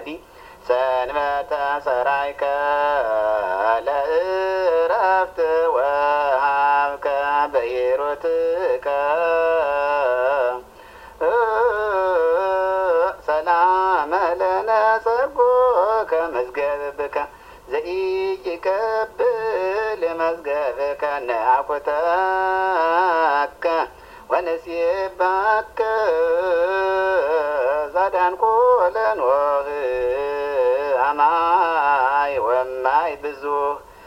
ኃላፊ ሰንበተ ሰራይከ ለእረፍት ወሃብከ በሂሩትከ ሰላም ለነ ጸርጎ ከመዝገብከ ዘኢይቀብል መዝገብከ ነአኩተከ ወነሲባከ ዛዳንኮ ለኖህ አማይ ወማይ ብዙ